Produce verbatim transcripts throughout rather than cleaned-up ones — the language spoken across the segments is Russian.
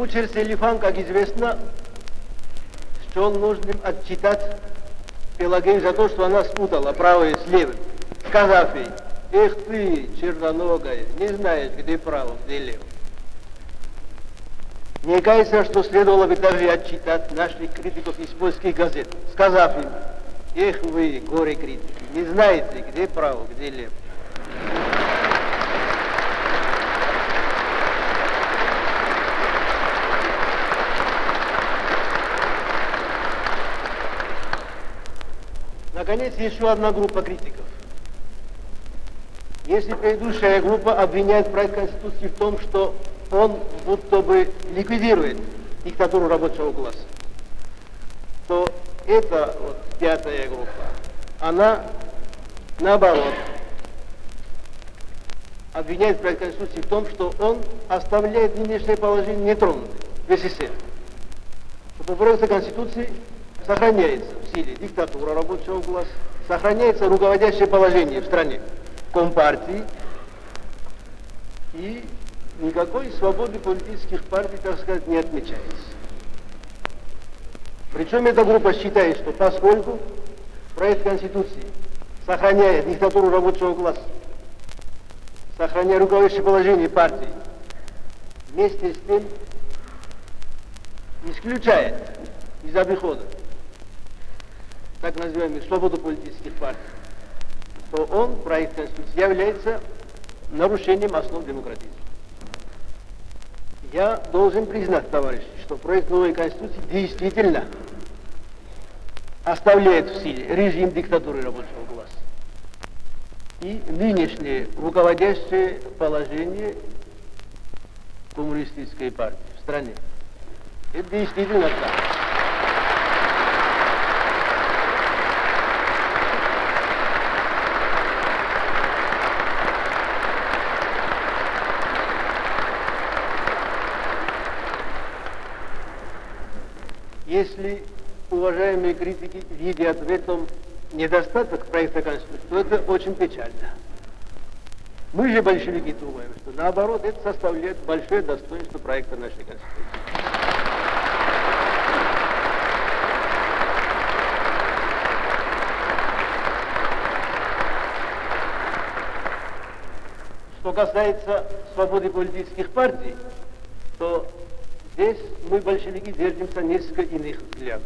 Кучер Селифан, как известно, счел нужным отчитать Пелагею за то, что она спутала правое с левым, сказав ей: «Эх ты, черноногая, не знаешь, где право, где лево». Мне кажется, что следовало бы также отчитать наших критиков из польских газет, сказав им: «Эх вы, горе-критики, не знаете, где право, где лево». Наконец, еще одна группа критиков. Если предыдущая группа обвиняет проект Конституции в том, что он будто бы ликвидирует диктатуру рабочего класса, то эта вот пятая группа, она наоборот обвиняет проект Конституции в том, что он оставляет нынешнее положение нетронутым в СССР. Что по проекту Конституции сохраняется в силе диктатура рабочего класса, сохраняется руководящее положение в стране Компартии, и никакой свободы политических партий, так сказать, не отмечается. Причем эта группа считает, что поскольку проект Конституции, сохраняя диктатуру рабочего класса, сохраняя руководящее положение партии, вместе с тем исключает из обихода так называемую свободу политических партий, то он, проект Конституции, является нарушением основ демократии. Я должен признать, товарищи, что проект новой Конституции действительно оставляет в силе режим диктатуры рабочего класса и нынешнее руководящее положение коммунистической партии в стране. Это действительно так. Если уважаемые критики видят в этом недостаток проекта Конституции, то это очень печально. Мы же, большевики, думаем, что наоборот, это составляет большое достоинство проекта нашей Конституции. Что касается свободы политических партий, то здесь мы, большевики, держимся несколько иных взглядов.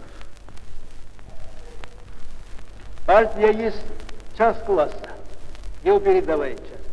Партия есть часть класса, его передовая часть.